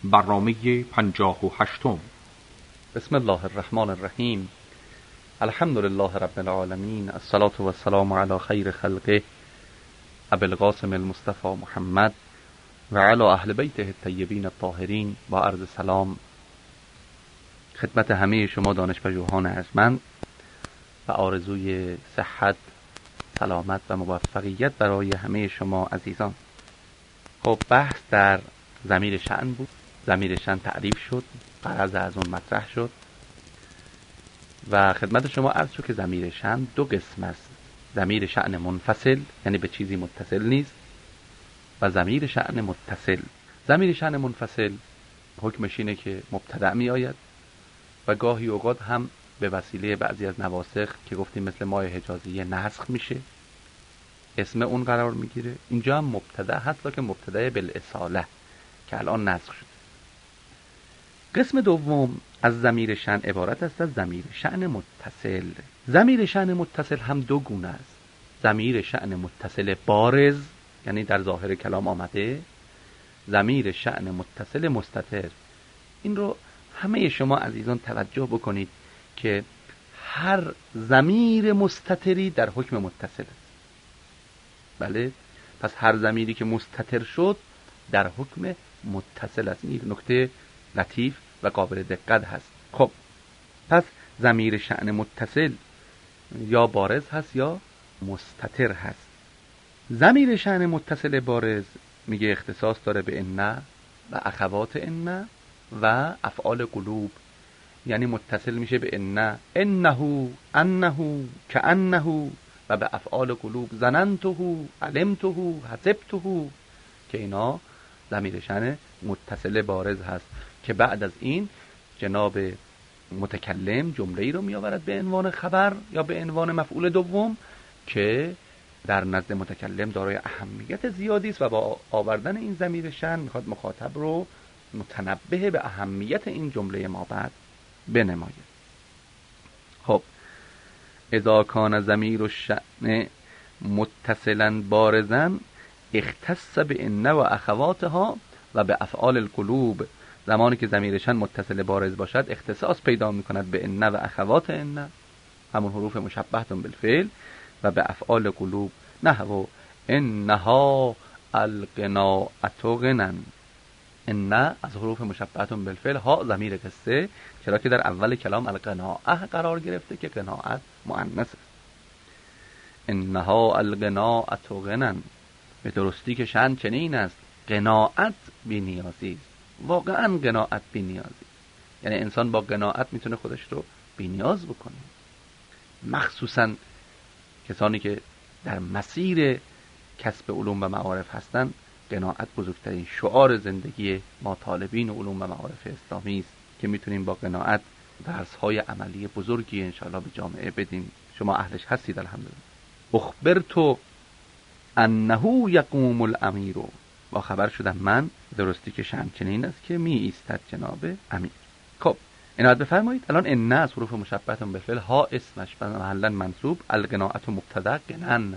برنامه 58. بسم الله الرحمن الرحیم. الحمد لله رب العالمین، الصلاة و السلام علی خیر خلقه ابی القاسم المصطفى محمد و علی اهل بیته الطیبین الطاهرین. با عرض سلام خدمت همه شما دانشپژوهان ارجمند و آرزوی صحت، سلامت و موفقیت برای همه شما عزیزان. خب بحث در ضمیر شأن بود. ضمیر شأن تعریف شد، غرض از اون مطرح شد و خدمت شما عرض شد که ضمیر شأن دو قسم است: ضمیر شأن منفصل، یعنی به چیزی متصل نیست، و ضمیر شأن متصل. ضمیر شأن منفصل حکمش اینه که مبتدأ می آید و گاهی اوقات هم به وسیله بعضی از نواسخ که گفتیم مثل مایه حجازیه نسخ میشه، اسم اون قرار میگیره. اینجا هم مبتدأ هست که مبتدأ بالاصاله که الان نسخ شده. قسم دوم از ضمیر شأن عبارت است از ضمیر شأن متصل. ضمیر شأن متصل هم دو گونه است: ضمیر شأن متصل بارز، یعنی در ظاهر کلام آمده، ضمیر شأن متصل مستتر. این رو همه شما عزیزان توجه بکنید که هر ضمیر مستتری در حکم متصل است. بله، پس هر ضمیری که مستتر شد در حکم متصل است. این نکته لطیف و قابل دقت هست. خب پس ضمیر شأن متصل یا بارز هست یا مستتر هست. ضمیر شأن متصل بارز میگه اختصاص داره به ان و اخوات ان و افعال قلوب، یعنی متصل میشه به ان، انه، انه، کانه، و به افعال قلوب ظننته، علمته، حسبته، که اینا ضمیر شأن متصل بارز هست که بعد از این جناب متکلم جمله‌ای رو میآورد به عنوان خبر یا به عنوان مفعول دوم که در نزد متکلم دارای اهمیت زیادی است و با آوردن این ضمیر شأن میخواد مخاطب رو متنبه به اهمیت این جمله ما بعد بنماید. خب اذا کان ضمیر الشأن متصلا بارزا اختص بان و اخواتها و به افعال القلوب. زمانی که ضمیر شأن متصل بارز باشد اختصاص پیدا میکند به ان و اخوات ان، همون حروف مشبهه بالفعل، و به افعال قلوب نحو انها القناعة غنى. ان از حروف مشبهه بالفعل، ها ضمیر قصه، چرا که در اول کلام القناعة قرار گرفته که قناعت مؤنث است. انها القناعة غنى، به درستی که شأن چنین است، قناعت بی‌نیازی است. واقعا قناعت بی‌نیازی، یعنی انسان با قناعت میتونه خودش رو بی‌نیاز بکنه. مخصوصا کسانی که در مسیر کسب علوم و معارف هستند، قناعت بزرگترین شعار زندگی ما طالبین علوم و معارف اسلامی است که میتونیم با قناعت درس‌های عملی بزرگی انشاءالله به جامعه بدیم. شما اهلش هستید الحمدلله. اخبرت انه یقوم الامیر، با خبر شدم من درستی که شأن چنین است که می ایستد جناب امیر. خب عنایت بفرمایید، الان ان از حروف مشبهه بالفعل، ها اسمش محلا منصوب، القناعة مبتدا، غنى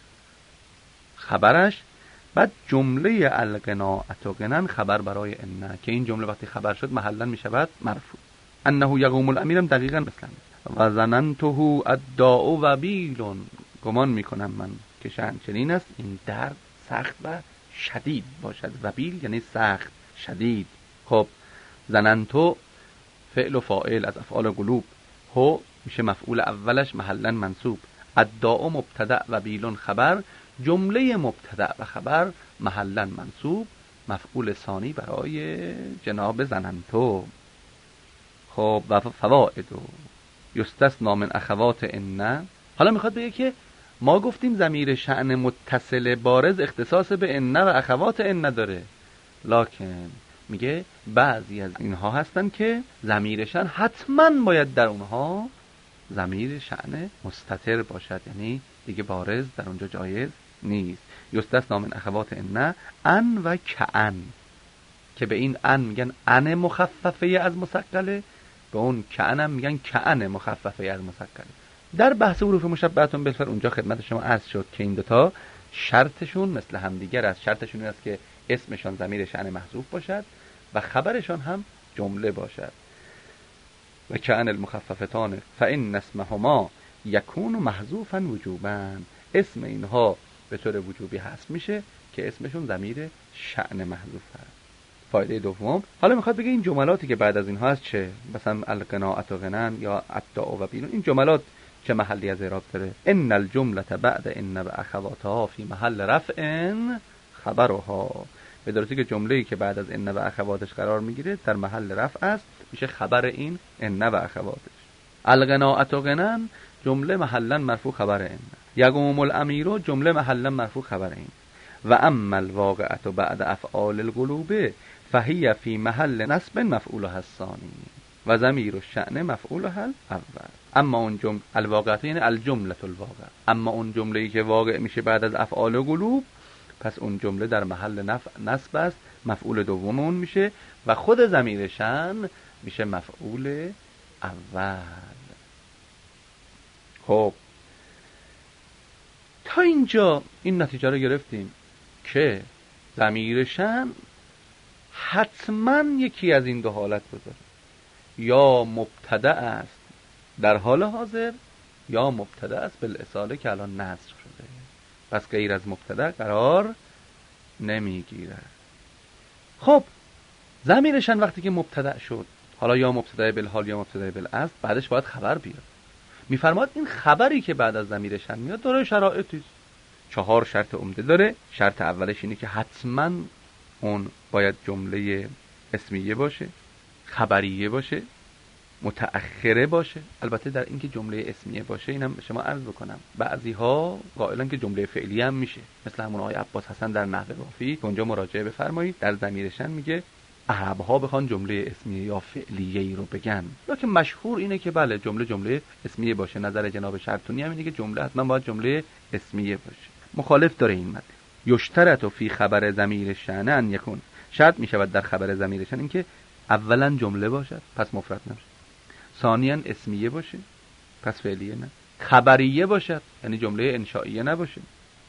خبرش، بعد جمله القناعة غنى خبر برای ان، که این جمله وقتی خبر شد محلا می شود مرفوع. انه یقوم الامیر هم دقیقاً مثل و ظننته الداء وبیل، گمان میکنم من که شأن چنین است این درد سخت و شدید باشد. وبیل یعنی سخت، شدید. خب ظننتو فعل و فاعل از افعال قلوب، هو میشه مفعول اولش محلا منصوب، الداء مبتدا و بیلون خبر، جمله مبتدا و خبر محلا منصوب، مفعول ثانی برای جناب ظننتو. خب و فوائد یستثنی من اخوات ان. حالا میخواد بگه که ما گفتیم ضمیر شأن متصل بارز اختصاص به ان و اخوات ان داره، لکن میگه بعضی از اینها هستن که ضمیر شأن حتما باید در اونها ضمیر شأن مستتر باشد، یعنی دیگه بارز در اونجا جایز نیست. یستثنی من اخوات ان و کأن، که به این ان میگن ان مخففه از مثقله، به اون کأن هم میگن کأن مخففه از مثقله. در بحث حروف مشبهه بالفعل اونجا خدمت شما عرض شد که این دوتا شرطشون مثل همدیگر است. شرطشون این است که اسمشان ضمیر شأن محذوف باشد و خبرشان هم جمله باشد. و کأن المخففتان فإن اسمهما یکون محذوفا وجوبا، اسم اینها به طور وجوبی حذف میشه که اسمشون ضمیر شأن محذوف هست. فایده دوم، حالا میخواد بگه این جملاتی که بعد از اینها هست چه؟ مثلا القناعت و غنن یا الدعا و بیرون، این جملات چه محلی از اعراب داره؟ ان الجمله بعد ان و اخواتها فی محل رفع خبرها، به درستی که جمله‌ای که بعد از ان و اخواتش قرار میگیره در محل رفع است، میشه خبر این ان و اخواتش. القناعت و غنن جمله محلا مرفوع خبر ان، یقوم الامیر جمله محلا مرفوع خبر این. و اما الواقعه بعد افعال القلوب فهی فی محل نصب مفعولها الثانی و ضمیر الشأن مفعولها الاول. اما اون جمله الواقعه یعنی الجمله الواقع، اما اون جمله‌ای که واقع میشه بعد از افعال قلوب، پس اون جمله در محل نصب است، مفعول دوم اون میشه و خود ضمیر شأن میشه مفعول اول. خب تا اینجا این نتیجه رو گرفتیم که ضمیر شأن حتما یکی از این دو حالت رو داره، یا مبتدا است در حال حاضر یا مبتدا است بالاصاله که الان نصب شده، پس غیر از مبتدا قرار نمیگیره. خب ضمیر شأن وقتی که مبتدا شد، حالا یا مبتدا بالحال یا مبتدا بالاصل، بعدش باید خبر بیاد. میفرماد این خبری که بعد از ضمیر شأن میاد داره شرایطی، 4 شرط عمده داره. شرط اولش اینه که حتما اون باید جمله اسمیه باشه، خبریه باشه، متأخره باشه. البته در اینکه جمله اسمیه باشه اینم شما عرض بکنم، بعضی ها قائلن که جمله فعلیه هم میشه، مثل همون آقای عباس حسن در نحو وافی که اونجا مراجعه بفرمایید، در ضمیر شأن میگه عرب‌ها بخوان جمله اسمیه یا فعلیه ای رو بگن، لکن مشهور اینه که بله جمله اسمیه باشه. نظر جناب شرطونی هم اینه که جمله حتما باید جمله اسمیه باشه. مخالف داره این مطلب. یشترط فی خبر ضمیر شأن ان یکون، شرط میشود در خبر ضمیر شأن اینکه اولا جمله باشد پس مفرد نشه، ثانیاً اسمیه باشه پس فعلیه نه، خبریه باشد یعنی جمله انشائیه نباشه،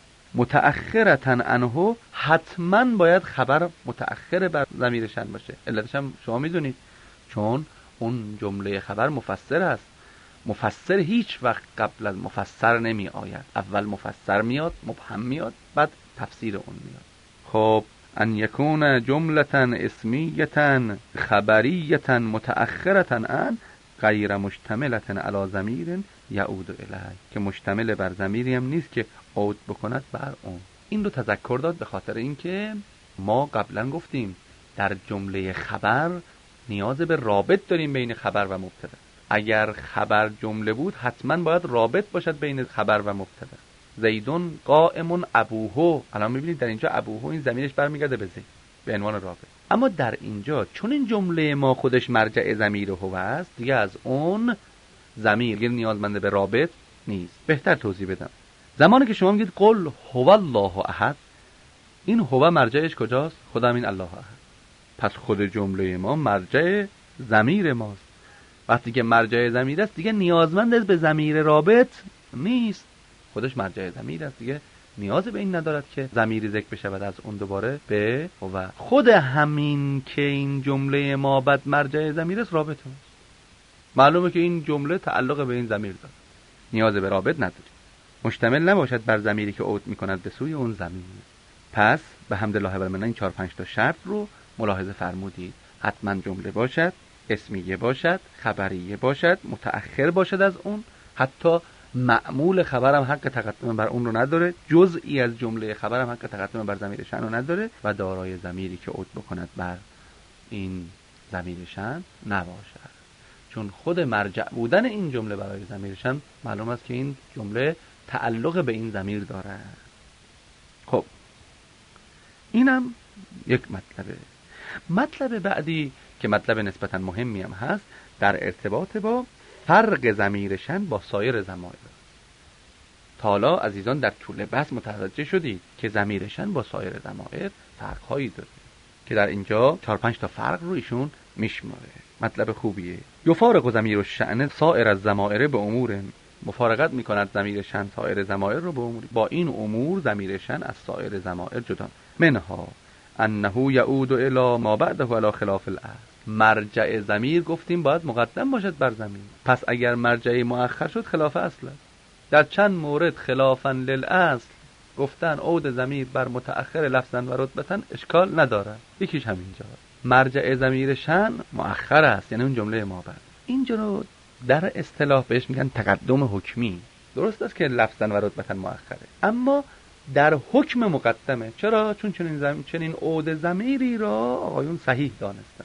متأخرتاً عنه حتما باید خبر متأخر بر ضمیر شأن باشه. علتش هم شما میدونید، چون اون جمله خبر مفسر است. مفسر هیچ وقت قبل از مفسر نمی آید، اول مفسر میاد، مبهم میاد، بعد تفسیر اون میاد. خب ان یکون جملة اسمیة خبریة متأخرة عن غیر مشتملة علی ضمیر یعود الیه، که مشتمل بر ضمیری هم نیست که عود بکند بر اون. این رو تذکر داد به خاطر اینکه ما قبلا گفتیم در جمله خبر نیاز به رابط داریم بین خبر و مبتدا. اگر خبر جمله بود حتما باید رابط باشد بین خبر و مبتدا. زیدون قائم ابوه، الان میبینید در اینجا ابوه این ضمیرش برمیگرده به زید به عنوان رابط. اما در اینجا چون این جمله ما خودش مرجع ضمیر هو است، دیگه از اون ضمیر نیازمند به رابط نیست. بهتر توضیح بدم، زمانی که شما میگید قل هو الله احد، این هو مرجعش کجاست؟ خود همین الله احد، پس خود جمله ما مرجع ضمیر ماست. وقتی که مرجع ضمیر است دیگه نیازمند به ضمیر رابط نیست، خودش مرجع ضمیر است، دیگه نیاز به این ندارد که ضمیری ذکر بشود از اون دوباره به هو. خود همین که این جمله ما بعد مرجع ضمیر است رابط است، معلومه که این جمله تعلق به این ضمیر داره، نیاز به رابط نداره، مشتمل نباشد بر ضمیری که عود میکند به سوی اون ضمیر. پس به حمدالله و المنه این 4-5 تا شرط رو ملاحظه فرمودید. حتما جمله باشد، اسمیه باشد، خبریه باشد، متأخر باشد از اون، حتی معمول خبرم حق تقدم بر اون رو نداره، جزئی از جمله خبرم حق تقدم بر ضمیر شأن رو نداره و دارای ضمیری که عود بکند بر این ضمیر شأن نباشد، چون خود مرجع بودن این جمله برای ضمیر شأن معلوم است که این جمله تعلق به این ضمیر داره. خب اینم یک مطلبه. مطلب بعدی که مطلب نسبتا مهمی هم هست در ارتباط با فرق ضمیر شأن با سایر ضمایر. تا حالا عزیزان در طول بحث متوجه شدید که ضمیر شأن با سایر ضمایر فرق‌هایی داره که در اینجا 4-5 تا فرق رو ایشون میشماره. مطلب خوبیه. یفارق ضمیر الشأن سایر الضمائر به امور، مفارقت میکند ضمیر شأن سایر ضمایر رو به امور، با این امور ضمیر شأن از سایر ضمایر جدا. منها انه یعود الی ما بعده علی خلاف الاصل. مرجع ضمیر گفتیم باید مقدم باشد بر ضمیر، پس اگر مرجع مؤخر شد خلاف اصل است. در چند مورد خلافا للاصل گفتن عود ضمیر بر متأخر لفظا و رتبتا اشکال نداره. یکیش همینجا مرجع ضمیر شأن مؤخر است، یعنی اون جمله ما بعد. اینجا رو در اصطلاح بهش میگن تقدم حکمی. درست است که لفظا و رتبتا مؤخره، اما در حکم مقدمه. چرا؟ چون چنین عود ضمیری را آقایون صحیح دانستن.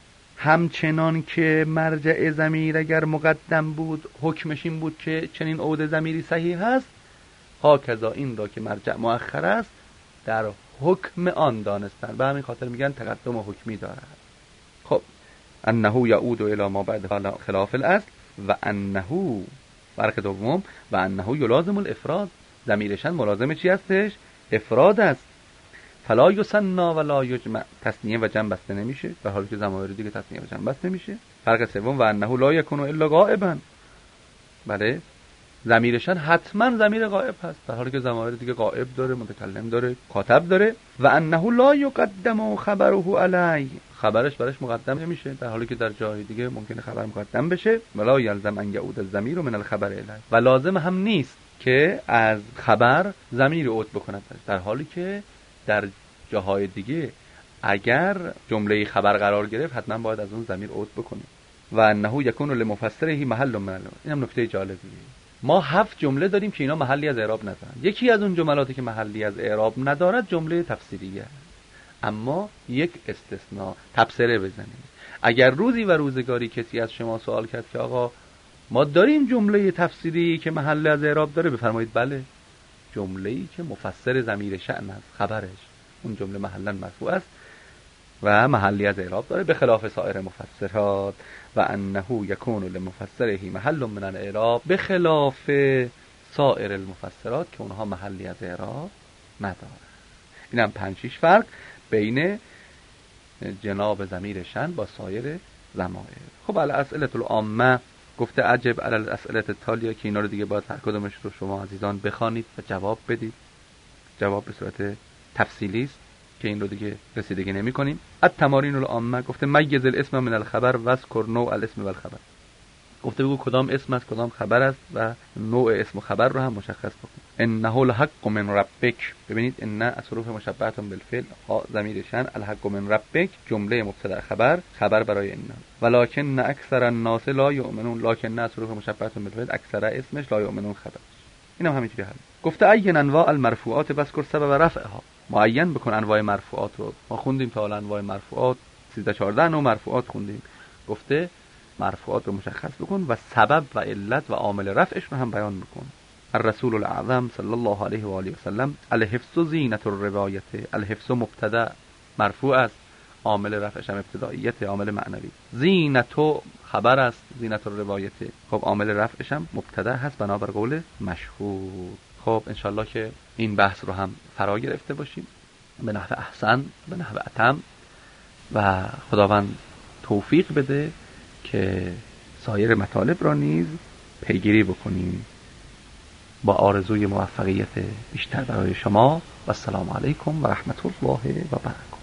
همچنان که مرجع ضمیر اگر مقدم بود حکمش این بود که چنین عود ضمیری صحیح هست، هاکذا این را که مرجع مؤخر است در حکم آن دانستن. به همین خاطر میگن تقدم حکمی دارد. خب انه یعود الی ما بعد خلاف الاصل و انه فرق دوم و انه یلازم الافراد. ضمیرشن ملازم چی هستش؟ افراد است. فلا یثنی ولا یجمع، تثنیه و جمع بسته نمیشه، در حالی که ضمایر دیگه تثنیه و جمع بسته نمیشه. فرق سوم و انه لا یکون الا غائبا. بله ضمیرشن حتما ضمیر غائب هست، در حالی که ضمایر دیگه غائب داره، متکلم داره، کاتب داره. و انه لا یقدم خبره علی، خبرش برش مقدم نمیشه، در حالی که در جای دیگه ممکنه خبر مقدم بشه. ولا یلزم ان یعود الضمیر من الخبر الی، و لازم هم نیست که از خبر ضمیر عود بکند، در حالی که در جاهای دیگه اگر جمله خبر قرار گرفت حتما باید از اون ضمیر عود بکنه. و انه یکون لمفسره محل من. اینم نکته جالبیه. ما 7 جمله داریم که اینا محلی از اعراب ندارن. یکی از اون جملاتی که محلی از اعراب ندارد جمله تفسیریه، اما یک استثناء تبصره بزنید. اگر روزی و روزگاری کسی از شما سوال کرد که آقا ما داریم جمله تفسیری که محل از اعراب داره، بفرمایید بله، جمله‌ای که مفسر ضمیر شأن است، خبرش، اون جمله محلا مرفوع است و محلی از اعراب داره، به خلاف سایر مفسرات. و انه یکون لمفسره محل من الاعراب، به خلاف سایر المفسرات که اونها محلی از اعراب ندارن. اینم 5-6 فرق بین جناب ضمیر شأن با سایر ضمائر. خب الاسئله العامه گفته عجب علی الاسئله التالیه، که اینا رو دیگه باید هر کدومش رو شما عزیزان بخوانید و جواب بدید. جواب به صورت تفصیلی است که این رو دیگه رسیدگی نمی کنیم. التمارین العامه گفته میز الاسم من الخبر واذکر نوع الاسم والخبر. گفته بگو کدام اسم است کدام خبر است و نوع اسم و خبر رو هم مشخص بکن. انه الحق من ربک. ببینید ان از حروف مشبعه بالفعل، ها ضمیر شأن، الحق من ربک جمله مبتدا خبر، خبر برای ان. ولکن اکثر الناس لا یؤمنون. لکن از حروف مشبعه بالفعل، اکثر اسمش، لا یؤمنون خبر. اینم همینجوری حل. گفته عین انواع المرفوعات واذکر سبب رفعها. معین بکن انواع مرفوعات رو. ما خوندیم تا الان انواع مرفوعات 13-14 نوع مرفوعات خوندیم. گفته مرفوعات رو مشخص بکن و سبب و علت و عامل رفعش رو هم بیان بکن. الرسول الاعظم صلی الله علیه و آله و سلم الحفظ زینت الروایت. الحفظ مبتدا مرفوع است، عامل رفعش هم ابتداییت، عامل معنوی. زینت خبر است، زینت الروایت، خب عامل رفعش هم مبتدا هست بنابر قول مشهور. خب انشالله که این بحث رو هم فرا گرفته باشیم به نحو احسن، به نحو اتم، و خداوند توفیق بده که سایر مطالب را نیز پیگیری بکنیم. با آرزوی موفقیت بیشتر برای شما و السلام علیکم و رحمت الله و برکاته.